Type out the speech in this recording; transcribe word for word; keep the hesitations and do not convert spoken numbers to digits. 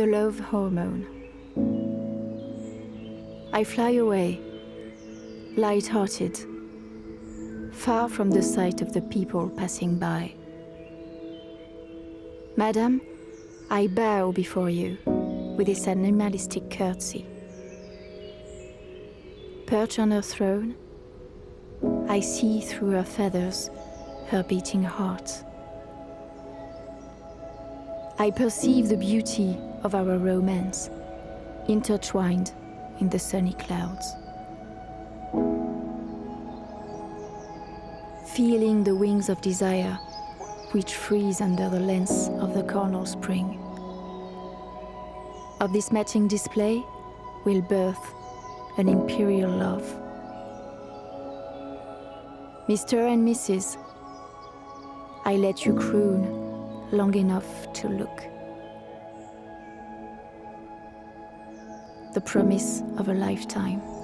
The love hormone. I fly away, light-hearted, far from the sight of the people passing by. Madam, I bow before you with this animalistic courtesy. Perched on her throne, I see through her feathers her beating heart. I perceive the beauty of our romance, intertwined in the sunny clouds. Feeling the wings of desire which freeze under the lens of the carnal spring. Of this matching display will birth an imperial love. Mister and Missus, I let you croon long enough to look. The promise of a lifetime.